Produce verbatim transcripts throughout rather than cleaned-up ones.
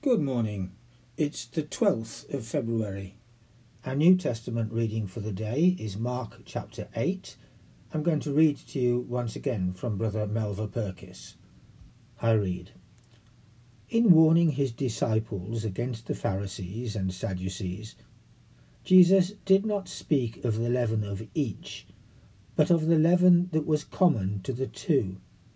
Good morning. It's the twelfth of February. Our New Testament reading for the day is Mark chapter eight. I'm going to read to you once again from Brother Melva Purkis. I read. In warning his disciples against the Pharisees and Sadducees, Jesus did not speak of the leaven of each, but of the leaven that was common to the two.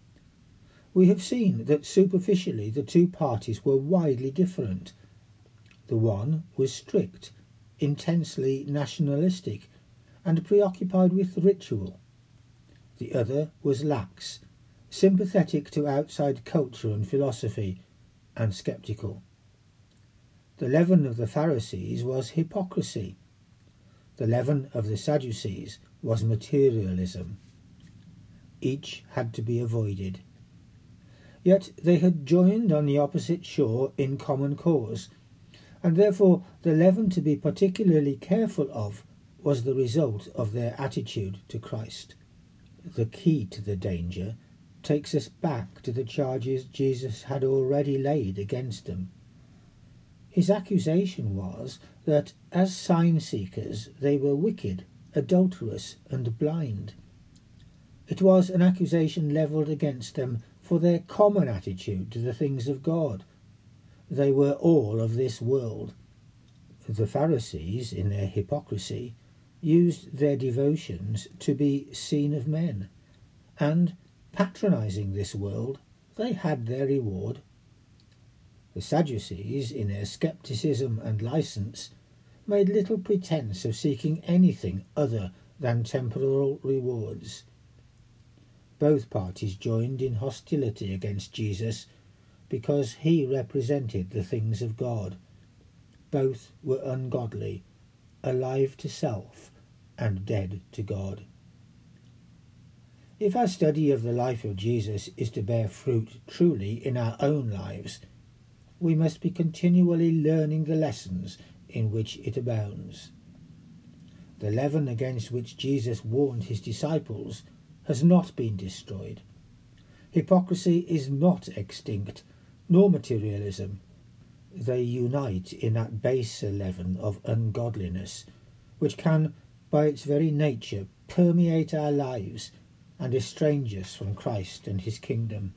We have seen that superficially the two parties were widely different. The one was strict, intensely nationalistic, and preoccupied with ritual. The other was lax, sympathetic to outside culture and philosophy, and sceptical. The leaven of the Pharisees was hypocrisy. The leaven of the Sadducees was materialism. Each had to be avoided. Yet they had joined on the opposite shore in common cause, and therefore the leaven to be particularly careful of was the result of their attitude to Christ. The key to the danger takes us back to the charges Jesus had already laid against them. His accusation was that, as sign-seekers, they were wicked, adulterous, and blind. It was an accusation levelled against them for their common attitude to the things of God. They were all of this world. The Pharisees, in their hypocrisy, used their devotions to be seen of men, and, patronising this world, they had their reward. The Sadducees, in their scepticism and licence, made little pretence of seeking anything other than temporal rewards. Both parties joined in hostility against Jesus because he represented the things of God. Both were ungodly, alive to self, and dead to God. If our study of the life of Jesus is to bear fruit truly in our own lives, we must be continually learning the lessons in which it abounds. The leaven against which Jesus warned his disciples has not been destroyed. Hypocrisy is not extinct, nor materialism. They unite in that baser leaven of ungodliness, which can, by its very nature, permeate our lives and estrange us from Christ and his kingdom.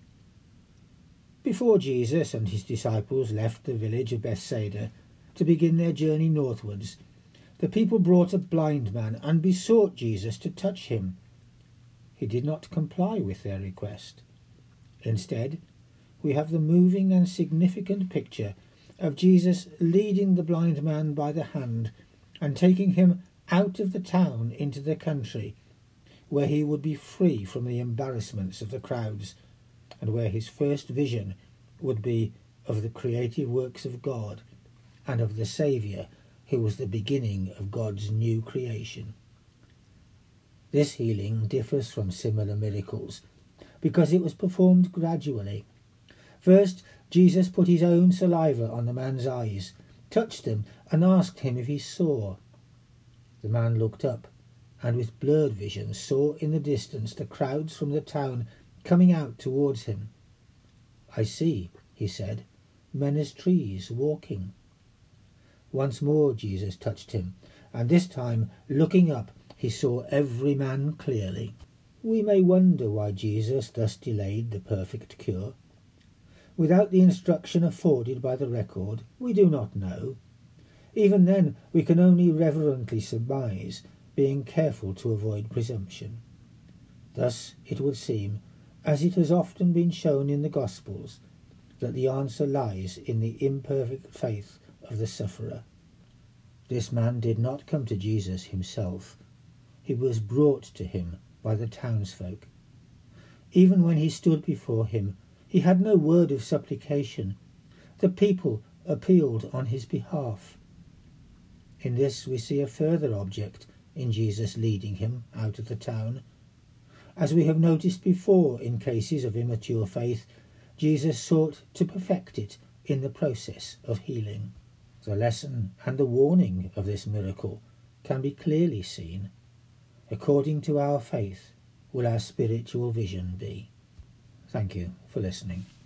Before Jesus and his disciples left the village of Bethsaida to begin their journey northwards, the people brought a blind man and besought Jesus to touch him. He did not comply with their request. Instead, we have the moving and significant picture of Jesus leading the blind man by the hand and taking him out of the town into the country, where he would be free from the embarrassments of the crowds, and where his first vision would be of the creative works of God and of the Saviour who was the beginning of God's new creation. This healing differs from similar miracles because it was performed gradually. First, Jesus put his own saliva on the man's eyes, touched them, and asked him if he saw. The man looked up, and with blurred vision saw in the distance the crowds from the town coming out towards him. "I see," he said, "men as trees walking." Once more Jesus touched him, and this time, looking up, he saw every man clearly. We may wonder why Jesus thus delayed the perfect cure. Without the instruction afforded by the record, we do not know. Even then, we can only reverently surmise, being careful to avoid presumption. Thus, it would seem, as it has often been shown in the Gospels, that the answer lies in the imperfect faith of the sufferer. This man did not come to Jesus himself. He was brought to him by the townsfolk. Even when he stood before him, he had no word of supplication. The people appealed on his behalf. In this we see a further object in Jesus leading him out of the town. As we have noticed before in cases of immature faith, Jesus sought to perfect it in the process of healing. The lesson and the warning of this miracle can be clearly seen. According to our faith will our spiritual vision be. Thank you for listening.